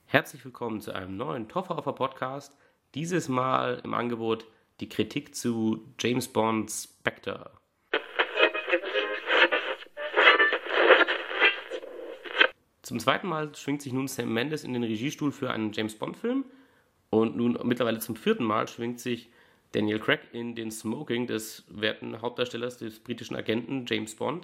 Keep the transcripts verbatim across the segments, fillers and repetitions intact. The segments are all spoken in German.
Herzlich willkommen zu einem neuen Tofferhofer Podcast. Dieses Mal im Angebot die Kritik zu James Bond Spectre. Zum zweiten Mal schwingt sich nun Sam Mendes in den Regiestuhl für einen James Bond Film und nun mittlerweile zum vierten Mal schwingt sich Daniel Craig in den Smoking des werten Hauptdarstellers des britischen Agenten James Bond.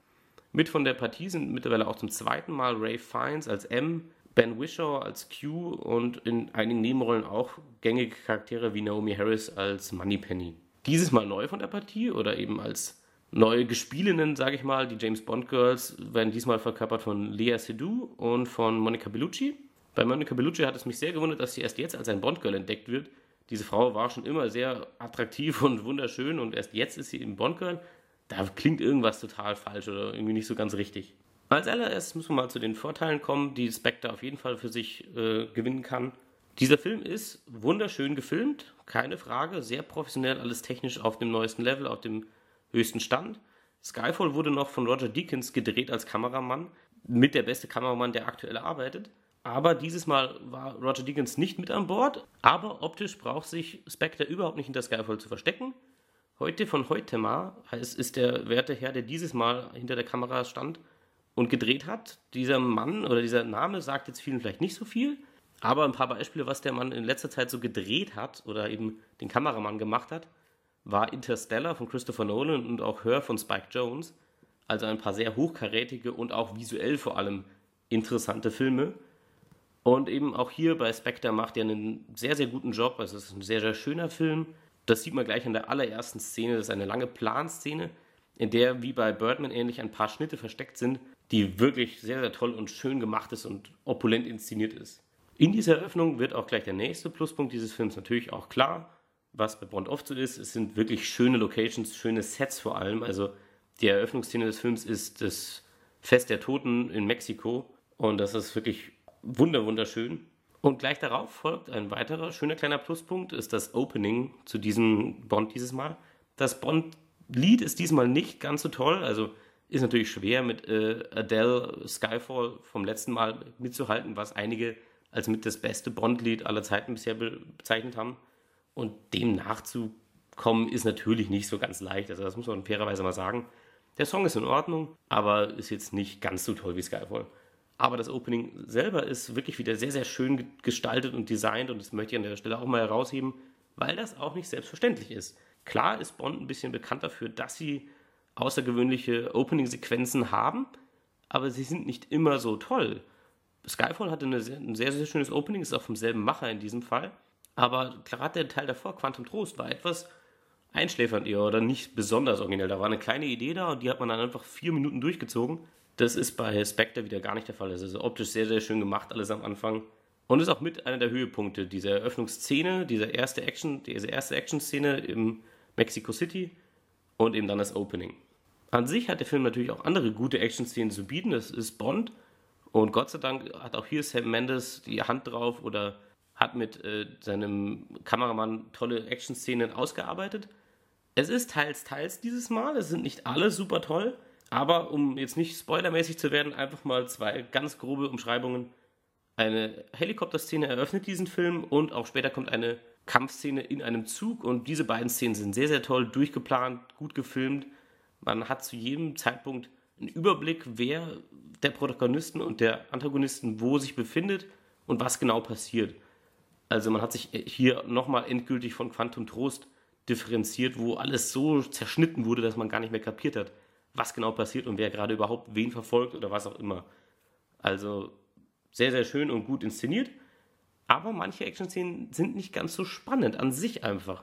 Mit von der Partie sind mittlerweile auch zum zweiten Mal Ralph Fiennes als M, Ben Whishaw als Q und in einigen Nebenrollen auch gängige Charaktere wie Naomi Harris als Moneypenny. Dieses Mal neu von der Partie oder eben als neue Gespielinnen, sage ich mal, die James Bond Girls werden diesmal verkörpert von Lea Seydoux und von Monica Bellucci. Bei Monica Bellucci hat es mich sehr gewundert, dass sie erst jetzt als ein Bond Girl entdeckt wird. Diese Frau war schon immer sehr attraktiv und wunderschön und erst jetzt ist sie im Bond Girl. Da klingt irgendwas total falsch oder irgendwie nicht so ganz richtig. Als allererstes müssen wir mal zu den Vorteilen kommen, die Spectre auf jeden Fall für sich äh, gewinnen kann. Dieser Film ist wunderschön gefilmt, keine Frage, sehr professionell, alles technisch auf dem neuesten Level, auf dem höchsten Stand. Skyfall wurde noch von Roger Deakins gedreht als Kameramann, mit der beste Kameramann, der aktuell arbeitet. Aber dieses Mal war Roger Deakins nicht mit an Bord, aber optisch braucht sich Spectre überhaupt nicht hinter Skyfall zu verstecken. Heute von Heutema ist der werte Herr, der dieses Mal hinter der Kamera stand und gedreht hat. Dieser Mann oder dieser Name sagt jetzt vielen vielleicht nicht so viel, aber ein paar Beispiele, was der Mann in letzter Zeit so gedreht hat oder eben den Kameramann gemacht hat, war Interstellar von Christopher Nolan und auch Her von Spike Jonze. Also ein paar sehr hochkarätige und auch visuell vor allem interessante Filme. Und eben auch hier bei Spectre macht er einen sehr, sehr guten Job. Also es ist ein sehr, sehr schöner Film. Das sieht man gleich an der allerersten Szene. Das ist eine lange Planszene, in der wie bei Birdman ähnlich ein paar Schnitte versteckt sind, die wirklich sehr, sehr toll und schön gemacht ist und opulent inszeniert ist. In dieser Eröffnung wird auch gleich der nächste Pluspunkt dieses Films natürlich auch klar, was bei Bond oft so ist. Es sind wirklich schöne Locations, schöne Sets vor allem. Also die Eröffnungsszene des Films ist das Fest der Toten in Mexiko und das ist wirklich wunder wunderschön. Und gleich darauf folgt ein weiterer schöner kleiner Pluspunkt, ist das Opening zu diesem Bond dieses Mal. Das Bond-Lied ist diesmal nicht ganz so toll, also ist natürlich schwer mit äh, Adele Skyfall vom letzten Mal mitzuhalten, was einige als mit das beste Bond-Lied aller Zeiten bisher be- bezeichnet haben. Und dem nachzukommen ist natürlich nicht so ganz leicht, also das muss man fairerweise mal sagen. Der Song ist in Ordnung, aber ist jetzt nicht ganz so toll wie Skyfall. Aber das Opening selber ist wirklich wieder sehr, sehr schön gestaltet und designt und das möchte ich an der Stelle auch mal herausheben, weil das auch nicht selbstverständlich ist. Klar ist Bond ein bisschen bekannt dafür, dass sie außergewöhnliche Opening-Sequenzen haben, aber sie sind nicht immer so toll. Skyfall hatte eine sehr, ein sehr, sehr schönes Opening, ist auch vom selben Macher in diesem Fall, aber gerade der Teil davor, Quantum Trost, war etwas einschläfernd eher oder nicht besonders originell. Da war eine kleine Idee da und die hat man dann einfach vier Minuten durchgezogen. Das ist bei Spectre wieder gar nicht der Fall. Das ist optisch sehr, sehr schön gemacht, alles am Anfang. Und ist auch mit einer der Höhepunkte dieser Eröffnungsszene, dieser erste Action, diese erste Action-Szene im Mexico City und eben dann das Opening. An sich hat der Film natürlich auch andere gute Action-Szenen zu bieten. Das ist Bond. Und Gott sei Dank hat auch hier Sam Mendes die Hand drauf oder hat mit äh, seinem Kameramann tolle Action-Szenen ausgearbeitet. Es ist teils, teils dieses Mal. Es sind nicht alle super toll. Aber um jetzt nicht spoilermäßig zu werden, einfach mal zwei ganz grobe Umschreibungen. Eine Helikopterszene eröffnet diesen Film und auch später kommt eine Kampfszene in einem Zug. Und diese beiden Szenen sind sehr, sehr toll durchgeplant, gut gefilmt. Man hat zu jedem Zeitpunkt einen Überblick, wer der Protagonisten und der Antagonisten wo sich befindet und was genau passiert. Also man hat sich hier nochmal endgültig von Quantum Trost differenziert, wo alles so zerschnitten wurde, dass man gar nicht mehr kapiert hat, was genau passiert und wer gerade überhaupt wen verfolgt oder was auch immer. Also sehr, sehr schön und gut inszeniert, aber manche Action-Szenen sind nicht ganz so spannend an sich einfach.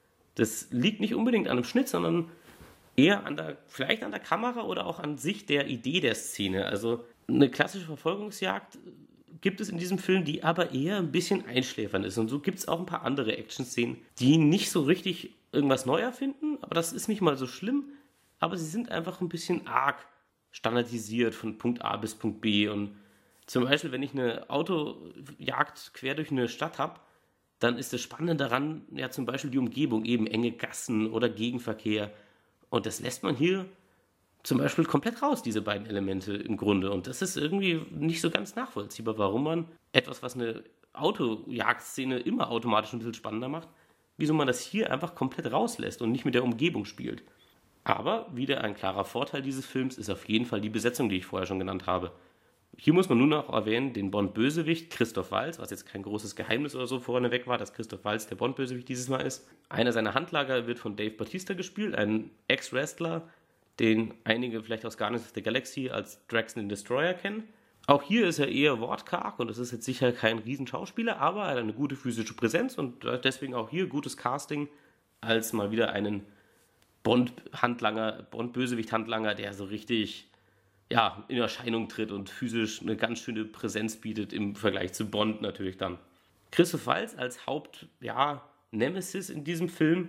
Das liegt nicht unbedingt an dem Schnitt, sondern eher an der, vielleicht an der Kamera oder auch an sich der Idee der Szene. Also eine klassische Verfolgungsjagd gibt es in diesem Film, die aber eher ein bisschen einschläfernd ist. Und so gibt es auch ein paar andere Action-Szenen, die nicht so richtig irgendwas neu erfinden, aber das ist nicht mal so schlimm. Aber sie sind einfach ein bisschen arg standardisiert von Punkt A bis Punkt B. Und zum Beispiel, wenn ich eine Autojagd quer durch eine Stadt habe, dann ist das Spannende daran ja zum Beispiel die Umgebung, eben enge Gassen oder Gegenverkehr. Und das lässt man hier zum Beispiel komplett raus, diese beiden Elemente im Grunde. Und das ist irgendwie nicht so ganz nachvollziehbar, warum man etwas, was eine Autojagdszene immer automatisch ein bisschen spannender macht, wieso man das hier einfach komplett rauslässt und nicht mit der Umgebung spielt. Aber wieder ein klarer Vorteil dieses Films ist auf jeden Fall die Besetzung, die ich vorher schon genannt habe. Hier muss man nur noch erwähnen, den Bond-Bösewicht Christoph Waltz, was jetzt kein großes Geheimnis oder so vorneweg war, dass Christoph Waltz der Bond-Bösewicht dieses Mal ist. Einer seiner Handlager wird von Dave Bautista gespielt, ein Ex-Wrestler, den einige vielleicht aus Guardians of the Galaxy als Drax den Destroyer kennen. Auch hier ist er eher wortkarg und es ist jetzt sicher kein Riesenschauspieler, aber er hat eine gute physische Präsenz und deswegen auch hier gutes Casting als mal wieder einen Bond-Handlanger, Bond-Bösewicht-Handlanger, der so richtig ja, in Erscheinung tritt und physisch eine ganz schöne Präsenz bietet im Vergleich zu Bond natürlich dann. Christoph Waltz als Haupt, ja, Nemesis in diesem Film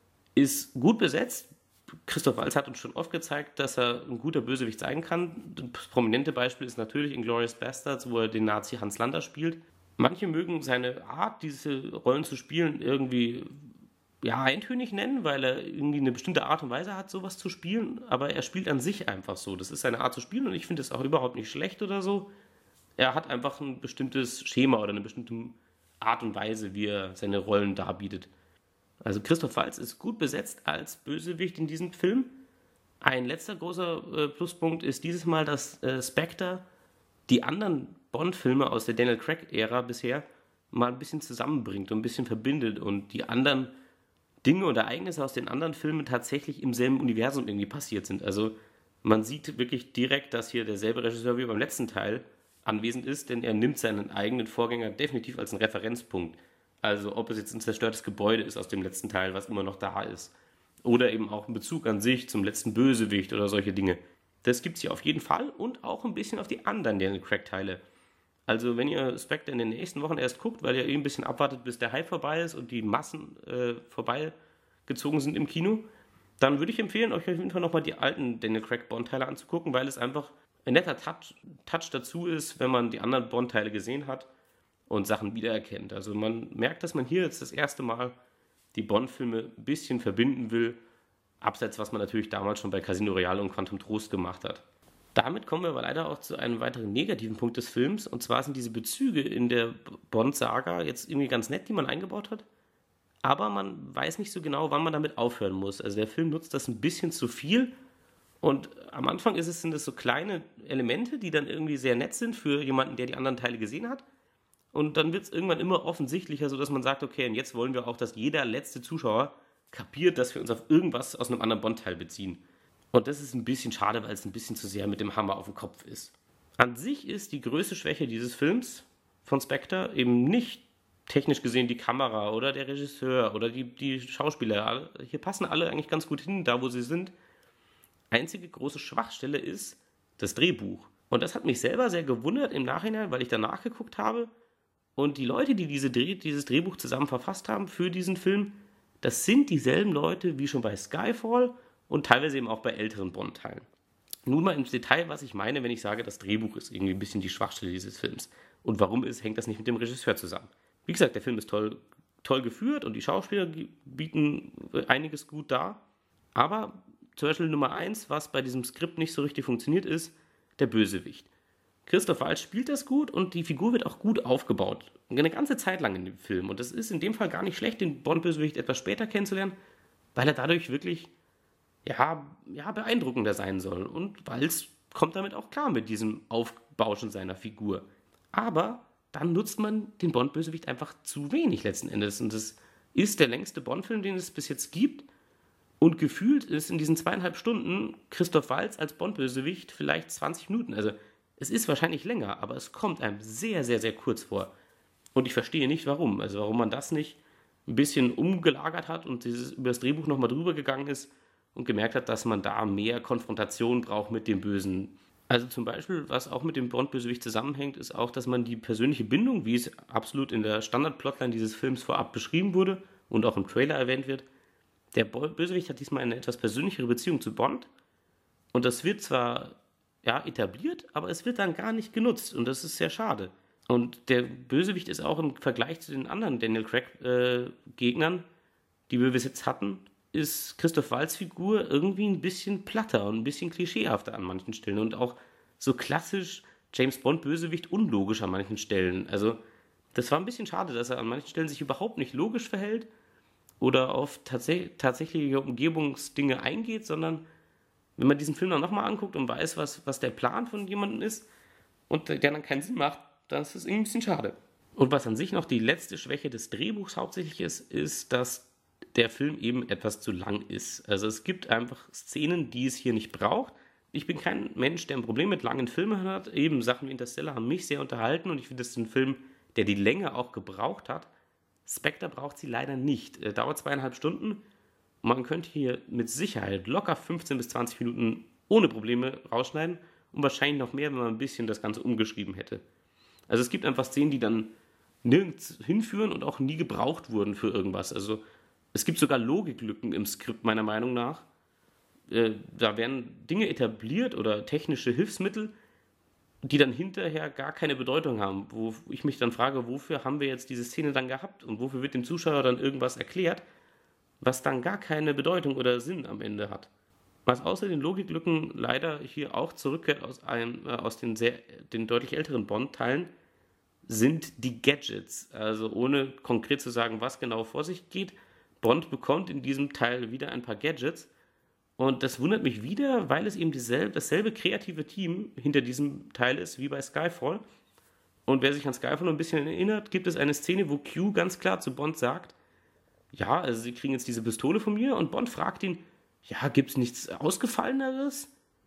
ist gut besetzt. Christoph Waltz hat uns schon oft gezeigt, dass er ein guter Bösewicht sein kann. Das prominente Beispiel ist natürlich Inglourious Basterds, wo er den Nazi Hans Lander spielt. Manche mögen seine Art, diese Rollen zu spielen, irgendwie ja, eintönig nennen, weil er irgendwie eine bestimmte Art und Weise hat, sowas zu spielen, aber er spielt an sich einfach so. Das ist seine Art zu spielen und ich finde es auch überhaupt nicht schlecht oder so. Er hat einfach ein bestimmtes Schema oder eine bestimmte Art und Weise, wie er seine Rollen darbietet. Also Christoph Waltz ist gut besetzt als Bösewicht in diesem Film. Ein letzter großer äh, Pluspunkt ist dieses Mal, dass äh, Spectre die anderen Bond-Filme aus der Daniel Craig-Ära bisher mal ein bisschen zusammenbringt und ein bisschen verbindet und die anderen Dinge oder Ereignisse aus den anderen Filmen tatsächlich im selben Universum irgendwie passiert sind. Also man sieht wirklich direkt, dass hier derselbe Regisseur wie beim letzten Teil anwesend ist, denn er nimmt seinen eigenen Vorgänger definitiv als einen Referenzpunkt. Also ob es jetzt ein zerstörtes Gebäude ist aus dem letzten Teil, was immer noch da ist. Oder eben auch ein Bezug an sich zum letzten Bösewicht oder solche Dinge. Das gibt es hier auf jeden Fall und auch ein bisschen auf die anderen Daniel Craig-Teile. Also wenn ihr Spectre in den nächsten Wochen erst guckt, weil ihr eh ein bisschen abwartet, bis der Hype vorbei ist und die Massen äh, vorbeigezogen sind im Kino, dann würde ich empfehlen, euch auf jeden Fall nochmal die alten Daniel Craig Bond-Teile anzugucken, weil es einfach ein netter Touch, Touch dazu ist, wenn man die anderen Bond-Teile gesehen hat und Sachen wiedererkennt. Also man merkt, dass man hier jetzt das erste Mal die Bond-Filme ein bisschen verbinden will, abseits was man natürlich damals schon bei Casino Royale und Quantum Trost gemacht hat. Damit kommen wir aber leider auch zu einem weiteren negativen Punkt des Films, und zwar sind diese Bezüge in der Bond-Saga jetzt irgendwie ganz nett, die man eingebaut hat, aber man weiß nicht so genau, wann man damit aufhören muss. Also der Film nutzt das ein bisschen zu viel und am Anfang ist es, sind es so kleine Elemente, die dann irgendwie sehr nett sind für jemanden, der die anderen Teile gesehen hat, und dann wird es irgendwann immer offensichtlicher, sodass man sagt, okay, und jetzt wollen wir auch, dass jeder letzte Zuschauer kapiert, dass wir uns auf irgendwas aus einem anderen Bond-Teil beziehen. Und das ist ein bisschen schade, weil es ein bisschen zu sehr mit dem Hammer auf dem Kopf ist. An sich ist die größte Schwäche dieses Films von Spectre eben nicht technisch gesehen die Kamera oder der Regisseur oder die, die Schauspieler. Hier passen alle eigentlich ganz gut hin, da wo sie sind. Einzige große Schwachstelle ist das Drehbuch. Und das hat mich selber sehr gewundert im Nachhinein, weil ich danach geguckt habe. Und die Leute, die diese Dreh, dieses Drehbuch zusammen verfasst haben für diesen Film, das sind dieselben Leute wie schon bei Skyfall und teilweise eben auch bei älteren Bond-Teilen. Nun mal ins Detail, was ich meine, wenn ich sage, das Drehbuch ist irgendwie ein bisschen die Schwachstelle dieses Films. Und warum ist, hängt das nicht mit dem Regisseur zusammen? Wie gesagt, der Film ist toll, toll geführt und die Schauspieler bieten einiges gut dar. Aber zum Beispiel Nummer eins, was bei diesem Skript nicht so richtig funktioniert, ist der Bösewicht. Christoph Waltz spielt das gut und die Figur wird auch gut aufgebaut. Eine ganze Zeit lang in dem Film. Und es ist in dem Fall gar nicht schlecht, den Bond-Bösewicht etwas später kennenzulernen, weil er dadurch wirklich ja, ja, beeindruckender sein soll. Und Waltz kommt damit auch klar mit diesem Aufbauschen seiner Figur. Aber dann nutzt man den Bond-Bösewicht einfach zu wenig letzten Endes. Und das ist der längste Bond-Film, den es bis jetzt gibt. Und gefühlt ist in diesen zweieinhalb Stunden Christoph Waltz als Bond-Bösewicht vielleicht zwanzig Minuten. Also es ist wahrscheinlich länger, aber es kommt einem sehr, sehr, sehr kurz vor. Und ich verstehe nicht, warum. Also warum man das nicht ein bisschen umgelagert hat und dieses, über das Drehbuch nochmal drüber gegangen ist und gemerkt hat, dass man da mehr Konfrontation braucht mit dem Bösen. Also zum Beispiel, was auch mit dem Bond-Bösewicht zusammenhängt, ist auch, dass man die persönliche Bindung, wie es absolut in der Standard-Plotline dieses Films vorab beschrieben wurde und auch im Trailer erwähnt wird, der Bösewicht hat diesmal eine etwas persönlichere Beziehung zu Bond und das wird zwar ja, etabliert, aber es wird dann gar nicht genutzt und das ist sehr schade. Und der Bösewicht ist auch im Vergleich zu den anderen Daniel Craig-Gegnern, äh, die wir bis jetzt hatten, ist Christoph Waltz Figur irgendwie ein bisschen platter und ein bisschen klischeehafter an manchen Stellen und auch so klassisch James Bond Bösewicht unlogisch an manchen Stellen. Also das war ein bisschen schade, dass er an manchen Stellen sich überhaupt nicht logisch verhält oder auf tats- tatsächliche Umgebungsdinge eingeht, sondern wenn man diesen Film dann nochmal anguckt und weiß, was, was der Plan von jemandem ist und der dann keinen Sinn macht, dann ist das irgendwie ein bisschen schade. Und was an sich noch die letzte Schwäche des Drehbuchs hauptsächlich ist, ist, dass der Film eben etwas zu lang ist. Also es gibt einfach Szenen, die es hier nicht braucht. Ich bin kein Mensch, der ein Problem mit langen Filmen hat. Eben Sachen wie Interstellar haben mich sehr unterhalten und ich finde, das ist ein Film, der die Länge auch gebraucht hat. Spectre braucht sie leider nicht. Er dauert zweieinhalb Stunden. Man könnte hier mit Sicherheit locker fünfzehn bis zwanzig Minuten ohne Probleme rausschneiden und wahrscheinlich noch mehr, wenn man ein bisschen das Ganze umgeschrieben hätte. Also es gibt einfach Szenen, die dann nirgends hinführen und auch nie gebraucht wurden für irgendwas. Also es gibt sogar Logiklücken im Skript, meiner Meinung nach. Äh, da werden Dinge etabliert oder technische Hilfsmittel, die dann hinterher gar keine Bedeutung haben. Wo ich mich dann frage, wofür haben wir jetzt diese Szene dann gehabt und wofür wird dem Zuschauer dann irgendwas erklärt, was dann gar keine Bedeutung oder Sinn am Ende hat. Was außer den Logiklücken leider hier auch zurückkehrt aus, einem, äh, aus den, sehr, den deutlich älteren Bond-Teilen, sind die Gadgets. Also ohne konkret zu sagen, was genau vor sich geht, Bond bekommt in diesem Teil wieder ein paar Gadgets und das wundert mich wieder, weil es eben dieselbe, dasselbe kreative Team hinter diesem Teil ist wie bei Skyfall. Und wer sich an Skyfall noch ein bisschen erinnert, gibt es eine Szene, wo Q ganz klar zu Bond sagt, ja, also sie kriegen jetzt diese Pistole von mir und Bond fragt ihn, ja, gibt es nichts Ausgefalleneres?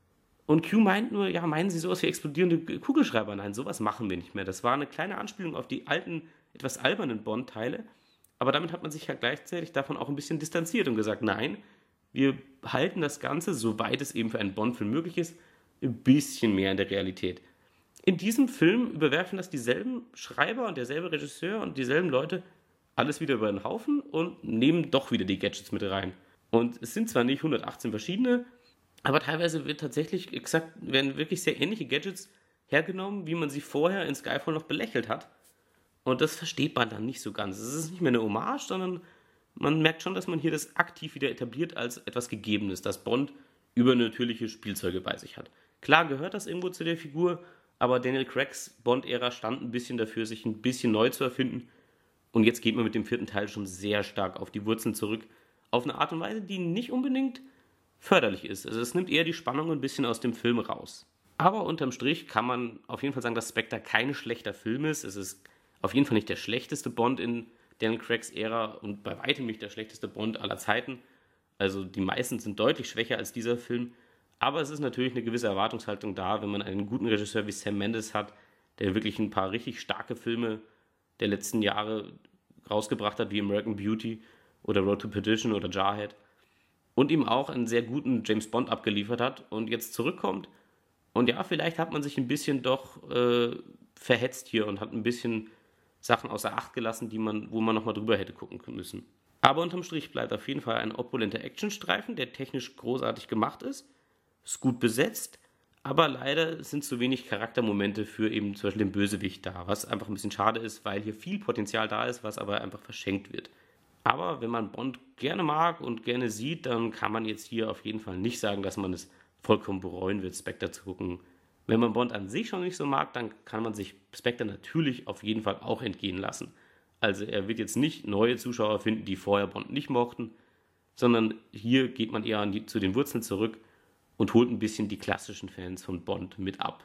Und Q meint nur, ja, meinen Sie sowas wie explodierende Kugelschreiber? Nein, sowas machen wir nicht mehr. Das war eine kleine Anspielung auf die alten, etwas albernen Bond-Teile, aber damit hat man sich ja gleichzeitig davon auch ein bisschen distanziert und gesagt, nein, wir halten das Ganze, soweit es eben für einen Bond-Film möglich ist, ein bisschen mehr in der Realität. In diesem Film überwerfen das dieselben Schreiber und derselbe Regisseur und dieselben Leute alles wieder über den Haufen und nehmen doch wieder die Gadgets mit rein. Und es sind zwar nicht hundertachtzehn verschiedene, aber teilweise wird tatsächlich exakt, werden wirklich sehr ähnliche Gadgets hergenommen, wie man sie vorher in Skyfall noch belächelt hat. Und das versteht man dann nicht so ganz. Es ist nicht mehr eine Hommage, sondern man merkt schon, dass man hier das aktiv wieder etabliert als etwas Gegebenes, dass Bond übernatürliche Spielzeuge bei sich hat. Klar gehört das irgendwo zu der Figur, aber Daniel Craigs Bond-Ära stand ein bisschen dafür, sich ein bisschen neu zu erfinden. Und jetzt geht man mit dem vierten Teil schon sehr stark auf die Wurzeln zurück, auf eine Art und Weise, die nicht unbedingt förderlich ist. Also es nimmt eher die Spannung ein bisschen aus dem Film raus. Aber unterm Strich kann man auf jeden Fall sagen, dass Spectre kein schlechter Film ist. Es ist auf jeden Fall nicht der schlechteste Bond in Daniel Craigs Ära und bei weitem nicht der schlechteste Bond aller Zeiten. Also die meisten sind deutlich schwächer als dieser Film. Aber es ist natürlich eine gewisse Erwartungshaltung da, wenn man einen guten Regisseur wie Sam Mendes hat, der wirklich ein paar richtig starke Filme der letzten Jahre rausgebracht hat, wie American Beauty oder Road to Perdition oder Jarhead. Und ihm auch einen sehr guten James Bond abgeliefert hat und jetzt zurückkommt. Und ja, vielleicht hat man sich ein bisschen doch äh, verhetzt hier und hat ein bisschen Sachen außer Acht gelassen, die man, wo man nochmal drüber hätte gucken müssen. Aber unterm Strich bleibt auf jeden Fall ein opulenter Actionstreifen, der technisch großartig gemacht ist, ist gut besetzt, aber leider sind zu wenig Charaktermomente für eben zum Beispiel den Bösewicht da, was einfach ein bisschen schade ist, weil hier viel Potenzial da ist, was aber einfach verschenkt wird. Aber wenn man Bond gerne mag und gerne sieht, dann kann man jetzt hier auf jeden Fall nicht sagen, dass man es vollkommen bereuen wird, Spectre zu gucken. Wenn man Bond an sich schon nicht so mag, dann kann man sich Spectre natürlich auf jeden Fall auch entgehen lassen. Also er wird jetzt nicht neue Zuschauer finden, die vorher Bond nicht mochten, sondern hier geht man eher an die, zu den Wurzeln zurück und holt ein bisschen die klassischen Fans von Bond mit ab.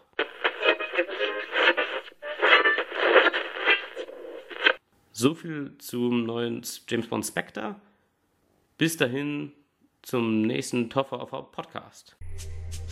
So viel zum neuen James Bond Spectre. Bis dahin zum nächsten Toffer of Our Podcast.